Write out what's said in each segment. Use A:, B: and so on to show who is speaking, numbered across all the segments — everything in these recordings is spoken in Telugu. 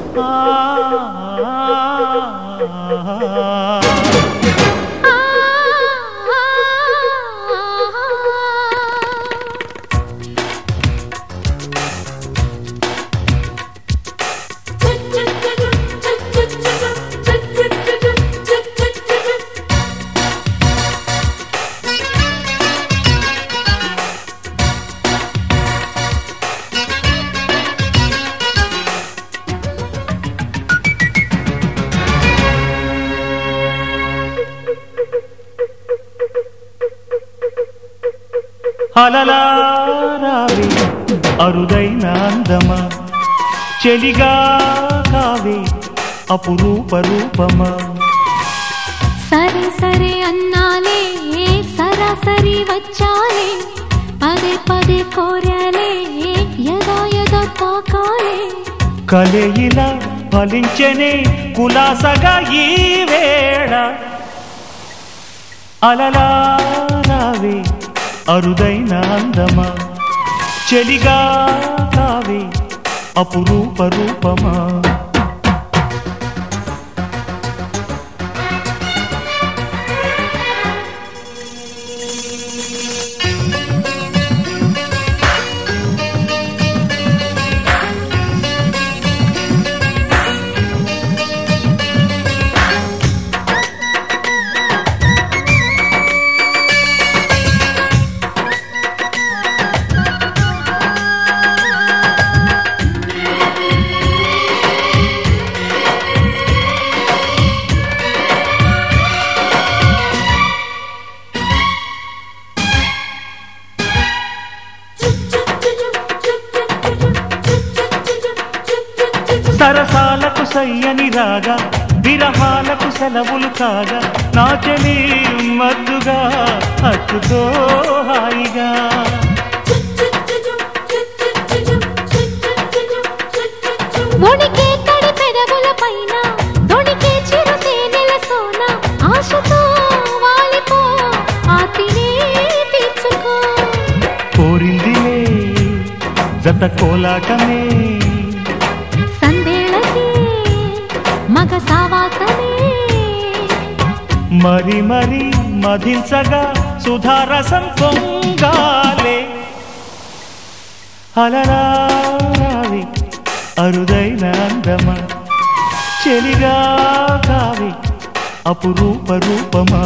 A: అలలారావే అరుదైన అందమా చెలిగా కావే అపురూప రూపమా
B: సరే సరే అన్నాలే సరాసరి వచ్చాలే పదే పదే కోరాలే యదా యదా తాకాలే
A: కలయిలా ఫలించనే కులాసగా ఈ వేళ అలలారావే అరుదైన అందమా చెలిగా కావే అపురూప రూపమా సరసాలకు సయ్యని రాగా విరహాలకు సెలవులు కాగా నా చెలి మత్తుగా హత్తుతో హాయిగా
B: ముడికే తడి పెదవుల పైన దొడికే చిరుతేనెల సోన ఆశతో వాలిపో ఆతినే తీర్చుకో
A: కోరిందిలే జత కోలాటమే
B: మగ సావాసనే
A: మరి మరి మధించగా సుధారసం పొంగాలే అలరావి అరుదైన అందమా చెలిగా కావి అపురూప రూపమా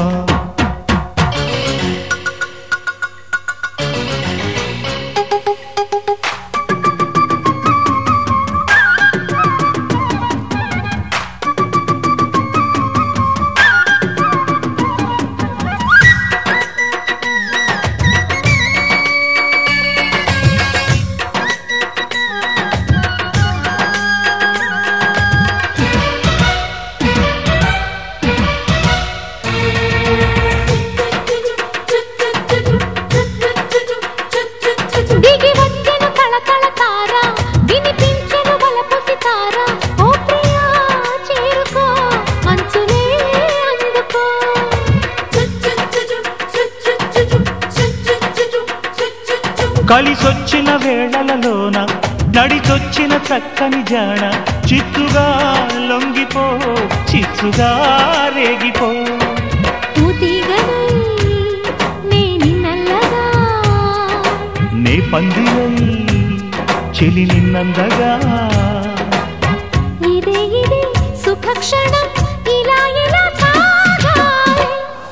A: కలిసొచ్చిన వేళలలోన నడిచొచ్చిన చక్కని జాణ చిత్తుగా లొంగిపో చిచ్చుగా రేగిపో నే పందిరై చెలి నిన్నందగా
B: ఇదే ఇదే సుఖక్షణం ఇలా ఇలా సాగాలి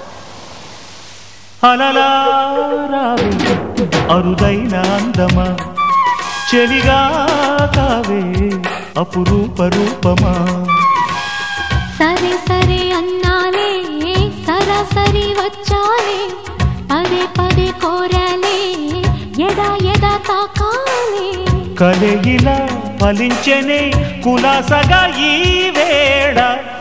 A: అలలారావే అరుదైన అందమా చెలిగా కావే అపురూప రూపమా
B: సరే సరే అన్నాలే సరాసరి వచ్చాలే పదే పదే కోరాలే యదా యదా తాకాలే
A: కలయిలా ఫలించనే కులాసగా ఈ వేళ